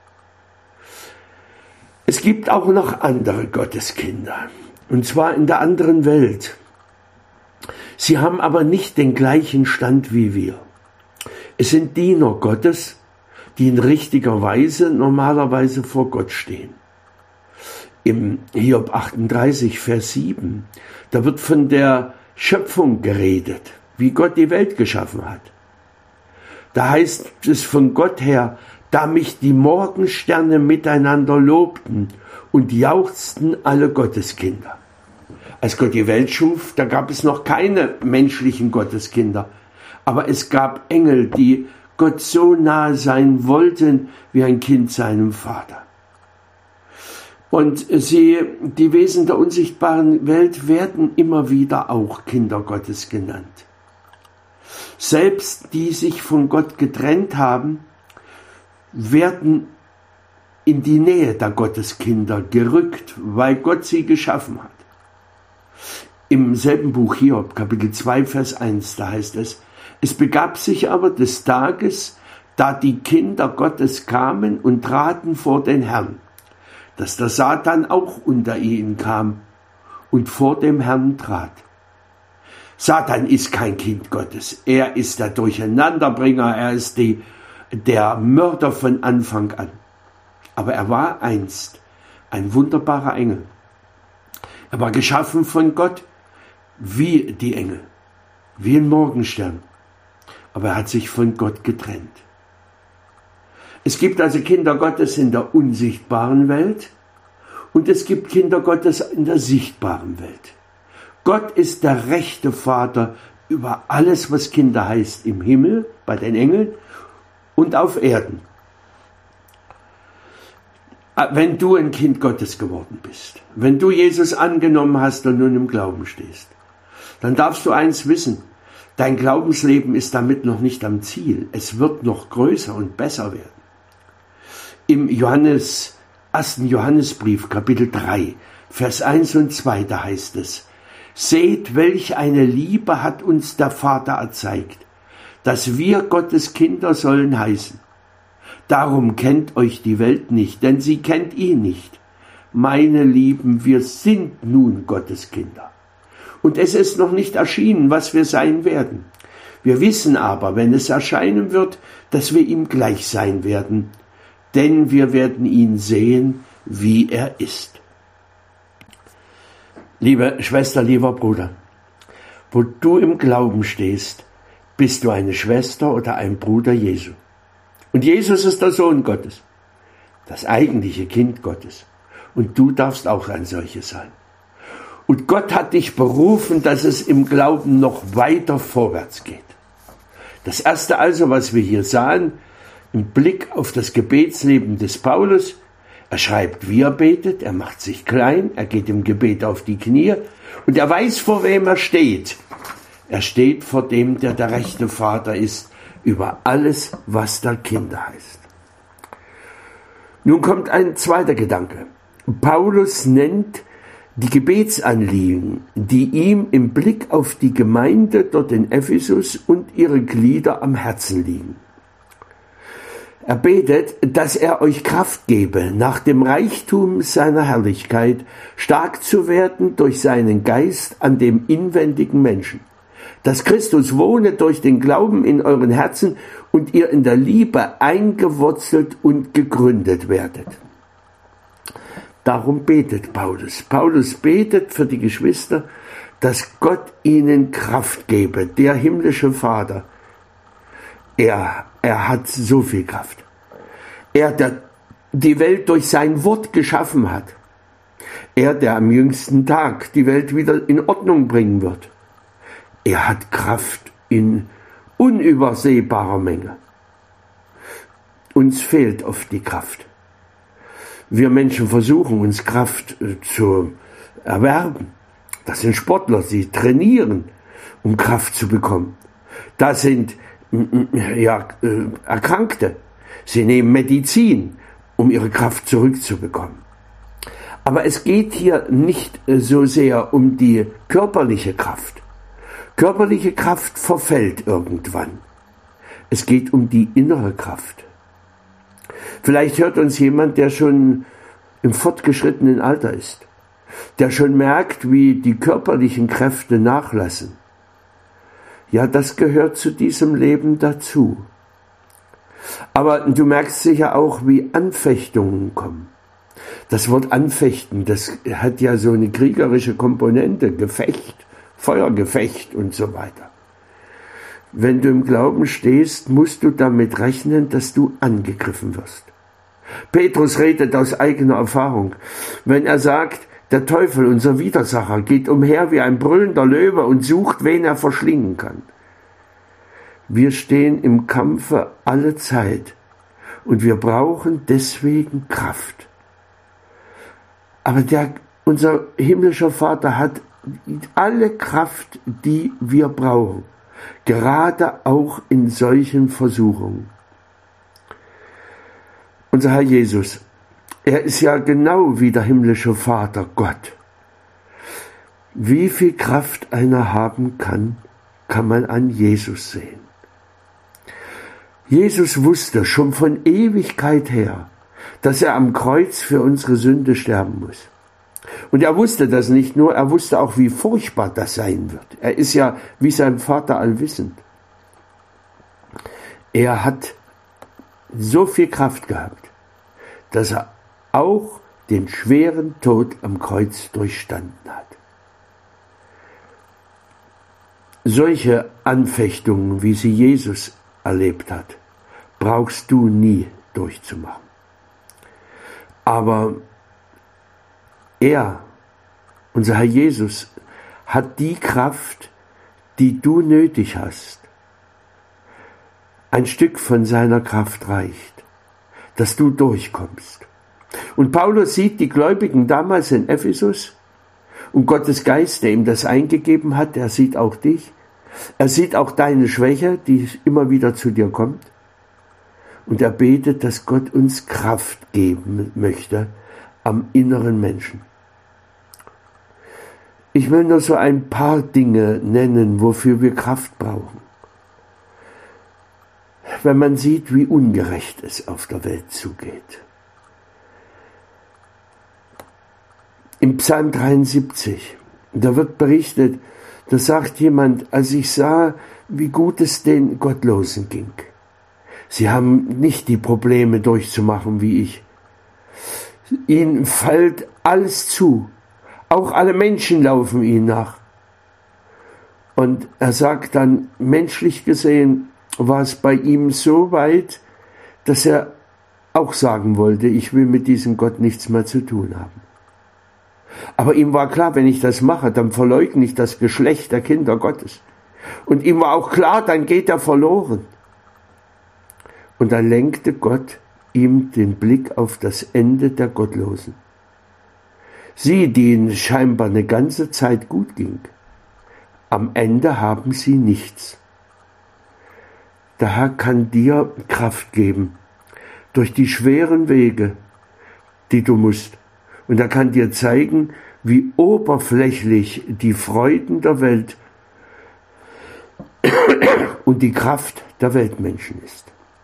Es gibt auch noch andere Gotteskinder, und zwar in der anderen Welt. Sie haben aber nicht den gleichen Stand wie wir. Es sind Diener Gottes, die in richtiger Weise normalerweise vor Gott stehen. Im Hiob achtunddreißig, Vers sieben, da wird von der Schöpfung geredet, wie Gott die Welt geschaffen hat. Da heißt es von Gott her, da mich die Morgensterne miteinander lobten und jauchzten alle Gotteskinder. Als Gott die Welt schuf, da gab es noch keine menschlichen Gotteskinder, aber es gab Engel, die Gott so nahe sein wollten, wie ein Kind seinem Vater. Und sie, die Wesen der unsichtbaren Welt, werden immer wieder auch Kinder Gottes genannt. Selbst die sich von Gott getrennt haben, werden in die Nähe der Gotteskinder gerückt, weil Gott sie geschaffen hat. Im selben Buch Hiob, Kapitel zwei, Vers eins, da heißt es, es begab sich aber des Tages, da die Kinder Gottes kamen und traten vor den Herrn, dass der Satan auch unter ihnen kam und vor dem Herrn trat. Satan ist kein Kind Gottes. Er ist der Durcheinanderbringer, er ist die, der Mörder von Anfang an. Aber er war einst ein wunderbarer Engel. Er war geschaffen von Gott wie die Engel, wie ein Morgenstern. Aber er hat sich von Gott getrennt. Es gibt also Kinder Gottes in der unsichtbaren Welt und es gibt Kinder Gottes in der sichtbaren Welt. Gott ist der rechte Vater über alles, was Kinder heißt, im Himmel, bei den Engeln und auf Erden. Wenn du ein Kind Gottes geworden bist, wenn du Jesus angenommen hast und nun im Glauben stehst, dann darfst du eins wissen, dein Glaubensleben ist damit noch nicht am Ziel. Es wird noch größer und besser werden. Im Johannes, ersten Johannesbrief, Kapitel drei, Vers eins und zwei, da heißt es, seht, welch eine Liebe hat uns der Vater erzeigt, dass wir Gottes Kinder sollen heißen. Darum kennt euch die Welt nicht, denn sie kennt ihn nicht. Meine Lieben, wir sind nun Gottes Kinder. Und es ist noch nicht erschienen, was wir sein werden. Wir wissen aber, wenn es erscheinen wird, dass wir ihm gleich sein werden, denn wir werden ihn sehen, wie er ist. Liebe Schwester, lieber Bruder, wo du im Glauben stehst, bist du eine Schwester oder ein Bruder Jesu. Und Jesus ist der Sohn Gottes, das eigentliche Kind Gottes. Und du darfst auch ein solches sein. Und Gott hat dich berufen, dass es im Glauben noch weiter vorwärts geht. Das Erste also, was wir hier sahen, im Blick auf das Gebetsleben des Paulus, er schreibt, wie er betet, er macht sich klein, er geht im Gebet auf die Knie und er weiß, vor wem er steht. Er steht vor dem, der der rechte Vater ist, über alles, was da Kinder heißt. Nun kommt ein zweiter Gedanke. Paulus nennt die Gebetsanliegen, die ihm im Blick auf die Gemeinde dort in Ephesus und ihre Glieder am Herzen liegen. Er betet, dass er euch Kraft gebe, nach dem Reichtum seiner Herrlichkeit stark zu werden durch seinen Geist an dem inwendigen Menschen, dass Christus wohne durch den Glauben in euren Herzen und ihr in der Liebe eingewurzelt und gegründet werdet. Darum betet Paulus. Paulus betet für die Geschwister, dass Gott ihnen Kraft gebe, der himmlische Vater. Er, er hat so viel Kraft. Er, der die Welt durch sein Wort geschaffen hat. Er, der am jüngsten Tag die Welt wieder in Ordnung bringen wird. Er hat Kraft in unübersehbarer Menge. Uns fehlt oft die Kraft. Wir Menschen versuchen, uns Kraft zu erwerben. Das sind Sportler, sie trainieren, um Kraft zu bekommen. Das sind ja, Erkrankte. Sie nehmen Medizin, um ihre Kraft zurückzubekommen. Aber es geht hier nicht so sehr um die körperliche Kraft. Körperliche Kraft verfällt irgendwann. Es geht um die innere Kraft. Vielleicht hört uns jemand, der schon im fortgeschrittenen Alter ist, der schon merkt, wie die körperlichen Kräfte nachlassen. Ja, das gehört zu diesem Leben dazu. Aber du merkst sicher auch, wie Anfechtungen kommen. Das Wort Anfechten, das hat ja so eine kriegerische Komponente, Gefecht, Feuergefecht und so weiter. Wenn du im Glauben stehst, musst du damit rechnen, dass du angegriffen wirst. Petrus redet aus eigener Erfahrung, wenn er sagt, der Teufel, unser Widersacher, geht umher wie ein brüllender Löwe und sucht, wen er verschlingen kann. Wir stehen im Kampfe alle Zeit und wir brauchen deswegen Kraft. Aber der, unser himmlischer Vater hat alle Kraft, die wir brauchen, gerade auch in solchen Versuchungen. Unser Herr Jesus, er ist ja genau wie der himmlische Vater, Gott. Wie viel Kraft einer haben kann, kann man an Jesus sehen. Jesus wusste schon von Ewigkeit her, dass er am Kreuz für unsere Sünde sterben muss. Und er wusste das nicht nur, er wusste auch, wie furchtbar das sein wird. Er ist ja wie sein Vater allwissend. Er hat so viel Kraft gehabt, dass er auch den schweren Tod am Kreuz durchstanden hat. Solche Anfechtungen, wie sie Jesus erlebt hat, brauchst du nie durchzumachen. Aber er, unser Herr Jesus, hat die Kraft, die du nötig hast. Ein Stück von seiner Kraft reicht, dass du durchkommst. Und Paulus sieht die Gläubigen damals in Ephesus und Gottes Geist, der ihm das eingegeben hat, er sieht auch dich. Er sieht auch deine Schwäche, die immer wieder zu dir kommt. Und er betet, dass Gott uns Kraft geben möchte am inneren Menschen. Ich will nur so ein paar Dinge nennen, wofür wir Kraft brauchen. Wenn man sieht, wie ungerecht es auf der Welt zugeht. Im Psalm dreiundsiebzig, da wird berichtet, da sagt jemand, als ich sah, wie gut es den Gottlosen ging. Sie haben nicht die Probleme durchzumachen wie ich. Ihnen fällt alles zu. Auch alle Menschen laufen ihnen nach. Und er sagt dann, menschlich gesehen war es bei ihm so weit, dass er auch sagen wollte, ich will mit diesem Gott nichts mehr zu tun haben. Aber ihm war klar, wenn ich das mache, dann verleugne ich das Geschlecht der Kinder Gottes. Und ihm war auch klar, dann geht er verloren. Und dann lenkte Gott ihm den Blick auf das Ende der Gottlosen. Sie, denen scheinbar eine ganze Zeit gut ging, am Ende haben sie nichts. Der Herr kann dir Kraft geben durch die schweren Wege, die du musst. Und er kann dir zeigen, wie oberflächlich die Freuden der Welt und die Kraft der Weltmenschen ist.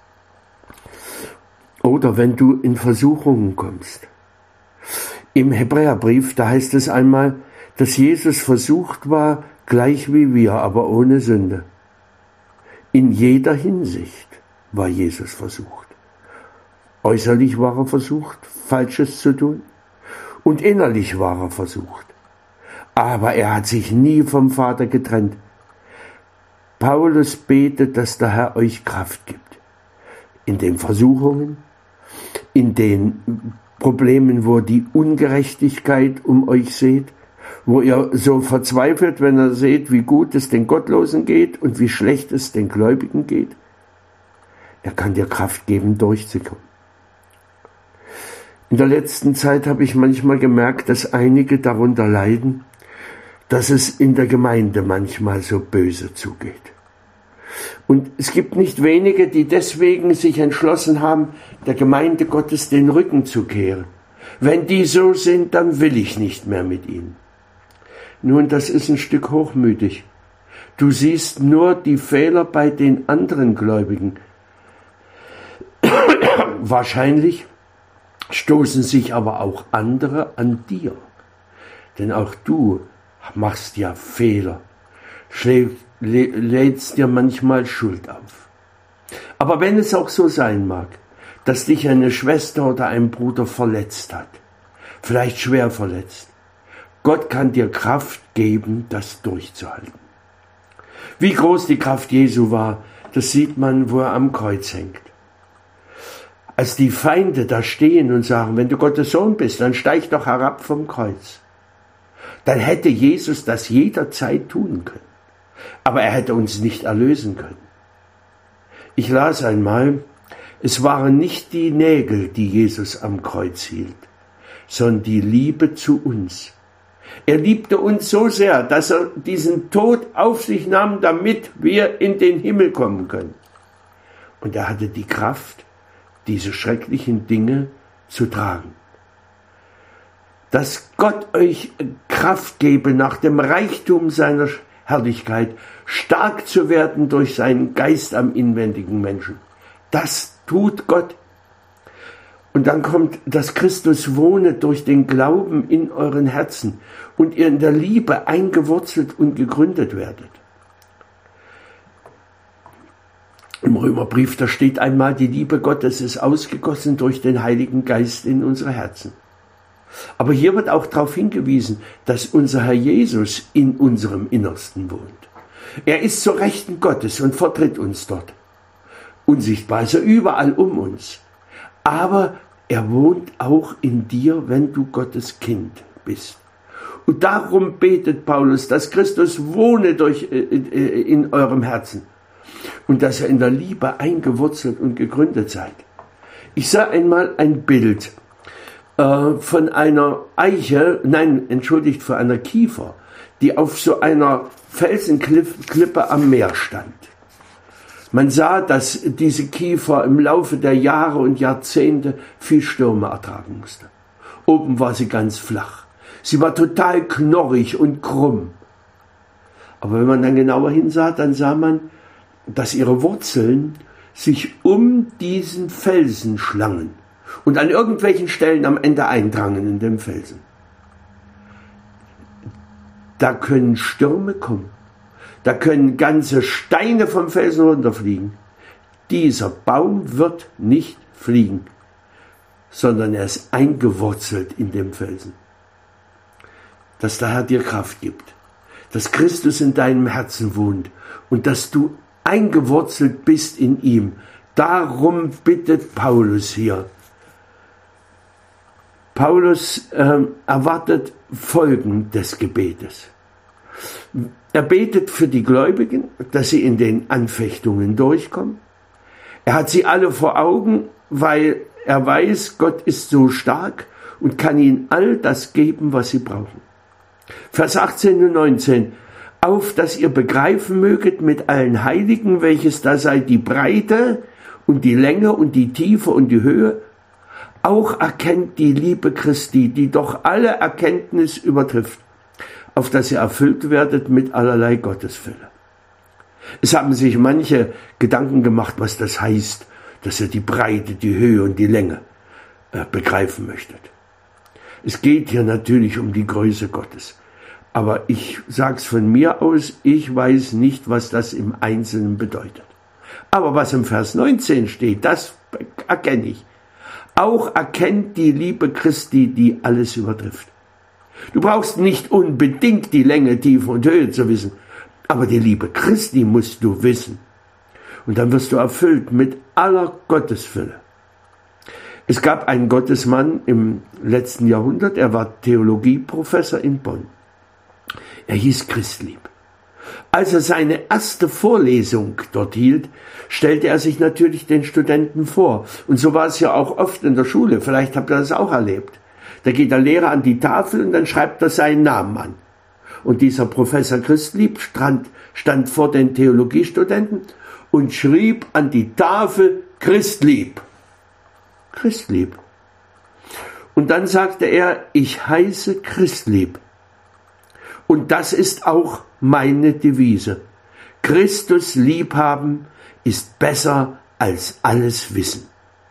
Oder wenn du in Versuchungen kommst. Im Hebräerbrief, da heißt es einmal, dass Jesus versucht war, gleich wie wir, aber ohne Sünde. In jeder Hinsicht war Jesus versucht. Äußerlich war er versucht, Falsches zu tun, und innerlich war er versucht. Aber er hat sich nie vom Vater getrennt. Paulus betet, dass der Herr euch Kraft gibt. In den Versuchungen, in den Problemen, wo die Ungerechtigkeit um euch seht, wo ihr so verzweifelt, wenn ihr seht, wie gut es den Gottlosen geht und wie schlecht es den Gläubigen geht. Er kann dir Kraft geben, durchzukommen. In der letzten Zeit habe ich manchmal gemerkt, dass einige darunter leiden, dass es in der Gemeinde manchmal so böse zugeht. Und es gibt nicht wenige, die deswegen sich entschlossen haben, der Gemeinde Gottes den Rücken zu kehren. Wenn die so sind, dann will ich nicht mehr mit ihnen. Nun, das ist ein Stück hochmütig. Du siehst nur die Fehler bei den anderen Gläubigen. Wahrscheinlich stoßen sich aber auch andere an dir. Denn auch du machst ja Fehler, lädst dir manchmal Schuld auf. Aber wenn es auch so sein mag, dass dich eine Schwester oder ein Bruder verletzt hat, vielleicht schwer verletzt, Gott kann dir Kraft geben, das durchzuhalten. Wie groß die Kraft Jesu war, das sieht man, wo er am Kreuz hängt. Als die Feinde da stehen und sagen, wenn du Gottes Sohn bist, dann steig doch herab vom Kreuz. Dann hätte Jesus das jederzeit tun können. Aber er hätte uns nicht erlösen können. Ich las einmal, es waren nicht die Nägel, die Jesus am Kreuz hielt, sondern die Liebe zu uns. Er liebte uns so sehr, dass er diesen Tod auf sich nahm, damit wir in den Himmel kommen können. Und er hatte die Kraft, diese schrecklichen Dinge zu tragen. Dass Gott euch Kraft gebe, nach dem Reichtum seiner Herrlichkeit stark zu werden durch seinen Geist am inwendigen Menschen. Das tut Gott. Und dann kommt, dass Christus wohne durch den Glauben in euren Herzen und ihr in der Liebe eingewurzelt und gegründet werdet. Im Römerbrief, da steht einmal, die Liebe Gottes ist ausgegossen durch den Heiligen Geist in unsere Herzen. Aber hier wird auch darauf hingewiesen, dass unser Herr Jesus in unserem Innersten wohnt. Er ist zur Rechten Gottes und vertritt uns dort. Unsichtbar ist er überall um uns. Aber er wohnt auch in dir, wenn du Gottes Kind bist. Und darum betet Paulus, dass Christus wohne durch, äh, in eurem Herzen und dass ihr in der Liebe eingewurzelt und gegründet seid. Ich sah einmal ein Bild äh, von einer Eiche, nein, entschuldigt, von einer Kiefer, die auf so einer Felsenklippe am Meer stand. Man sah, dass diese Kiefer im Laufe der Jahre und Jahrzehnte viel Stürme ertragen musste. Oben war sie ganz flach. Sie war total knorrig und krumm. Aber wenn man dann genauer hinsah, dann sah man, dass ihre Wurzeln sich um diesen Felsen schlangen und an irgendwelchen Stellen am Ende eindrangen in dem Felsen. Da können Stürme kommen. Da können ganze Steine vom Felsen runterfliegen. Dieser Baum wird nicht fliegen, sondern er ist eingewurzelt in dem Felsen. Dass der Herr dir Kraft gibt, dass Christus in deinem Herzen wohnt und dass du eingewurzelt bist in ihm. Darum bittet Paulus hier. Paulus äh, erwartet Folgen des Gebetes. Er betet für die Gläubigen, dass sie in den Anfechtungen durchkommen. Er hat sie alle vor Augen, weil er weiß, Gott ist so stark und kann ihnen all das geben, was sie brauchen. Vers achtzehn und neunzehn. Auf, dass ihr begreifen möget mit allen Heiligen, welches da sei die Breite und die Länge und die Tiefe und die Höhe. Auch erkennt die Liebe Christi, die doch alle Erkenntnis übertrifft, auf dass ihr erfüllt werdet mit allerlei Gottesfülle. Es haben sich manche Gedanken gemacht, was das heißt, dass ihr die Breite, die Höhe und die Länge äh, begreifen möchtet. Es geht hier natürlich um die Größe Gottes. Aber ich sag's von mir aus, ich weiß nicht, was das im Einzelnen bedeutet. Aber was im Vers neunzehn steht, das erkenne ich. Auch erkennt die Liebe Christi, die alles übertrifft. Du brauchst nicht unbedingt die Länge, Tiefe und Höhe zu wissen, aber die Liebe Christi musst du wissen. Und dann wirst du erfüllt mit aller Gottesfülle. Es gab einen Gottesmann im letzten Jahrhundert, er war Theologieprofessor in Bonn. Er hieß Christlieb. Als er seine erste Vorlesung dort hielt, stellte er sich natürlich den Studenten vor. Und so war es ja auch oft in der Schule, vielleicht habt ihr das auch erlebt. Da geht der Lehrer an die Tafel und dann schreibt er seinen Namen an. Und dieser Professor Christlieb stand, stand vor den Theologiestudenten und schrieb an die Tafel Christlieb. Christlieb. Und dann sagte er, ich heiße Christlieb. Und das ist auch meine Devise. Christus liebhaben ist besser als alles Wissen.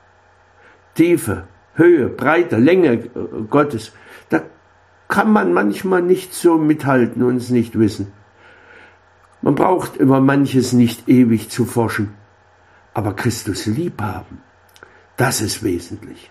Tiefe, Höhe, Breite, Länge Gottes, da kann man manchmal nicht so mithalten und es nicht wissen. Man braucht über manches nicht ewig zu forschen. Aber Christus liebhaben, das ist wesentlich.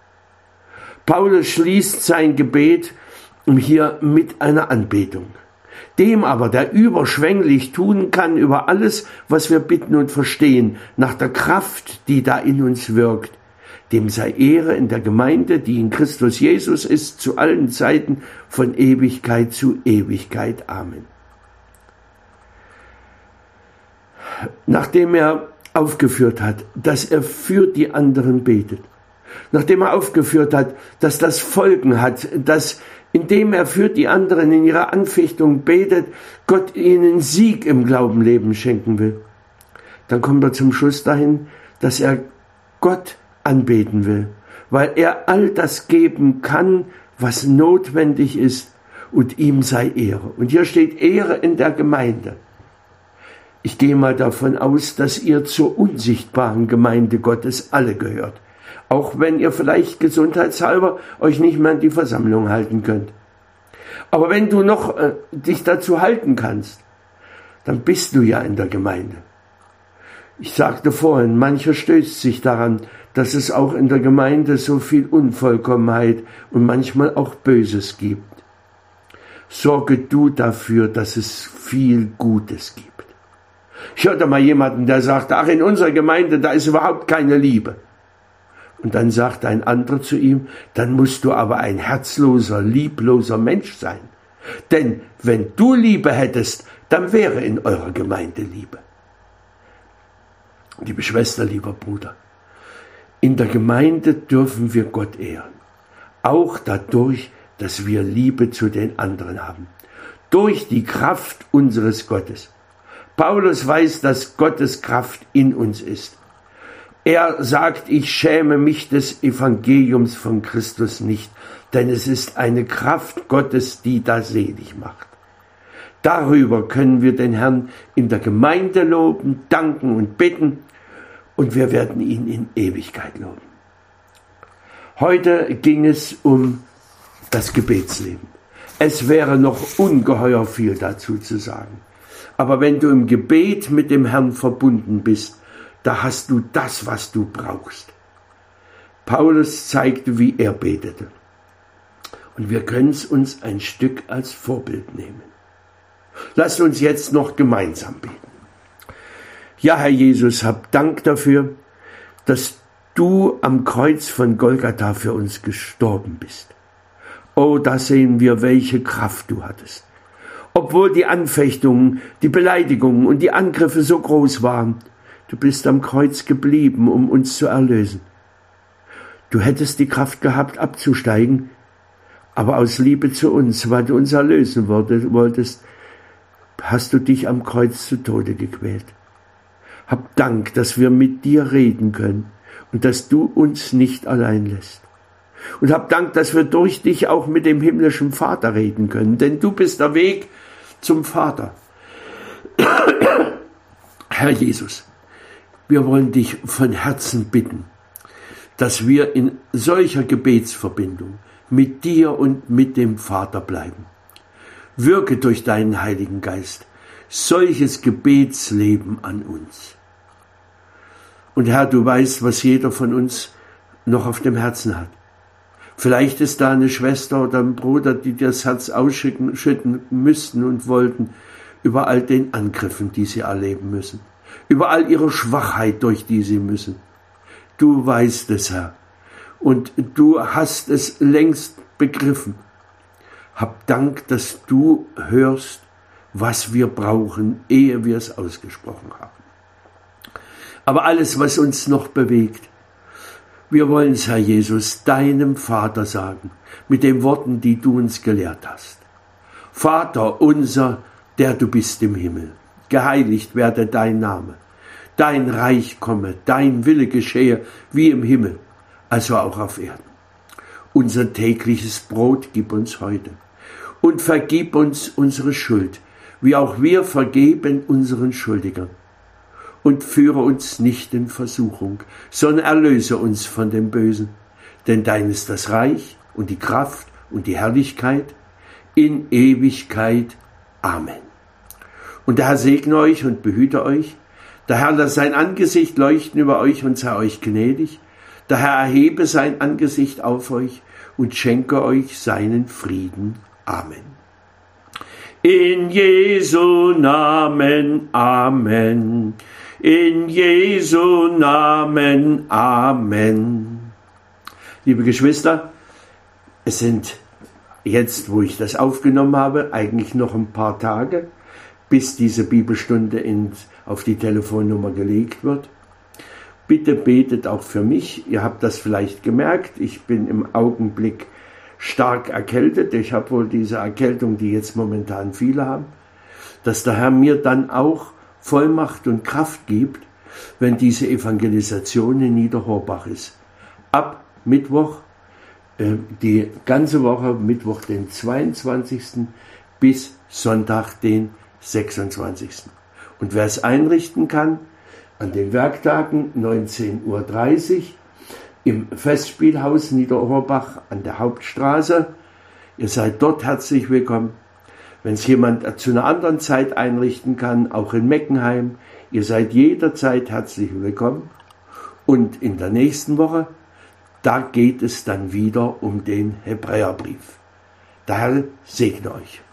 Paulus schließt sein Gebet hier mit einer Anbetung. Dem aber, der überschwänglich tun kann über alles, was wir bitten und verstehen, nach der Kraft, die da in uns wirkt, dem sei Ehre in der Gemeinde, die in Christus Jesus ist, zu allen Zeiten, von Ewigkeit zu Ewigkeit. Amen. Nachdem er aufgeführt hat, dass er für die anderen betet, nachdem er aufgeführt hat, dass das Folgen hat, dass indem er für die anderen in ihrer Anfechtung betet, Gott ihnen Sieg im Glaubenleben schenken will, dann kommt er zum Schluss dahin, dass er Gott anbeten will, weil er all das geben kann, was notwendig ist, und ihm sei Ehre. Und hier steht Ehre in der Gemeinde. Ich gehe mal davon aus, dass ihr zur unsichtbaren Gemeinde Gottes alle gehört. Auch wenn ihr vielleicht gesundheitshalber euch nicht mehr an die Versammlung halten könnt. Aber wenn du noch äh, dich dazu halten kannst, dann bist du ja in der Gemeinde. Ich sagte vorhin, mancher stößt sich daran, dass es auch in der Gemeinde so viel Unvollkommenheit und manchmal auch Böses gibt. Sorge du dafür, dass es viel Gutes gibt. Ich hörte mal jemanden, der sagte, ach, in unserer Gemeinde, da ist überhaupt keine Liebe. Und dann sagte ein anderer zu ihm, dann musst du aber ein herzloser, liebloser Mensch sein. Denn wenn du Liebe hättest, dann wäre in eurer Gemeinde Liebe. Liebe Schwester, lieber Bruder, in der Gemeinde dürfen wir Gott ehren. Auch dadurch, dass wir Liebe zu den anderen haben. Durch die Kraft unseres Gottes. Paulus weiß, dass Gottes Kraft in uns ist. Er sagt, ich schäme mich des Evangeliums von Christus nicht, denn es ist eine Kraft Gottes, die da selig macht. Darüber können wir den Herrn in der Gemeinde loben, danken und bitten, und wir werden ihn in Ewigkeit loben. Heute ging es um das Gebetsleben. Es wäre noch ungeheuer viel dazu zu sagen. Aber wenn du im Gebet mit dem Herrn verbunden bist, da hast du das, was du brauchst. Paulus zeigte, wie er betete. Und wir können es uns ein Stück als Vorbild nehmen. Lasst uns jetzt noch gemeinsam beten. Ja, Herr Jesus, hab Dank dafür, dass du am Kreuz von Golgatha für uns gestorben bist. Oh, da sehen wir, welche Kraft du hattest. Obwohl die Anfechtungen, die Beleidigungen und die Angriffe so groß waren, du bist am Kreuz geblieben, um uns zu erlösen. Du hättest die Kraft gehabt, abzusteigen, aber aus Liebe zu uns, weil du uns erlösen wolltest, hast du dich am Kreuz zu Tode gequält. Hab Dank, dass wir mit dir reden können und dass du uns nicht allein lässt. Und hab Dank, dass wir durch dich auch mit dem himmlischen Vater reden können, denn du bist der Weg zum Vater. Herr Jesus, wir wollen dich von Herzen bitten, dass wir in solcher Gebetsverbindung mit dir und mit dem Vater bleiben. Wirke durch deinen Heiligen Geist solches Gebetsleben an uns. Und Herr, du weißt, was jeder von uns noch auf dem Herzen hat. Vielleicht ist da eine Schwester oder ein Bruder, die dir das Herz ausschütten müssten und wollten über all den Angriffen, die sie erleben müssen, über all ihre Schwachheit, durch die sie müssen. Du weißt es, Herr, und du hast es längst begriffen. Hab Dank, dass du hörst, was wir brauchen, ehe wir es ausgesprochen haben. Aber alles, was uns noch bewegt, wir wollen es, Herr Jesus, deinem Vater sagen, mit den Worten, die du uns gelehrt hast. Vater unser, der du bist im Himmel, geheiligt werde dein Name, dein Reich komme, dein Wille geschehe, wie im Himmel, also auch auf Erden. Unser tägliches Brot gib uns heute und vergib uns unsere Schuld, wie auch wir vergeben unseren Schuldigern. Und führe uns nicht in Versuchung, sondern erlöse uns von dem Bösen. Denn dein ist das Reich und die Kraft und die Herrlichkeit in Ewigkeit. Amen. Und der Herr segne euch und behüte euch. Der Herr lasse sein Angesicht leuchten über euch und sei euch gnädig. Der Herr erhebe sein Angesicht auf euch und schenke euch seinen Frieden. Amen. In Jesu Namen. Amen. In Jesu Namen, Amen. Liebe Geschwister, es sind jetzt, wo ich das aufgenommen habe, eigentlich noch ein paar Tage, bis diese Bibelstunde in, auf die Telefonnummer gelegt wird. Bitte betet auch für mich. Ihr habt das vielleicht gemerkt, ich bin im Augenblick stark erkältet. Ich habe wohl diese Erkältung, die jetzt momentan viele haben, dass der Herr mir dann auch Vollmacht und Kraft gibt, wenn diese Evangelisation in Niederhorbach ist. Ab Mittwoch, äh, die ganze Woche, Mittwoch den zweiundzwanzigsten bis Sonntag den sechsundzwanzigsten Und wer es einrichten kann, an den Werktagen neunzehn Uhr dreißig im Festspielhaus Niederoberbach an der Hauptstraße. Ihr seid dort herzlich willkommen. Wenn es jemand zu einer anderen Zeit einrichten kann, auch in Meckenheim, ihr seid jederzeit herzlich willkommen. Und in der nächsten Woche, da geht es dann wieder um den Hebräerbrief. Der Herr segne euch.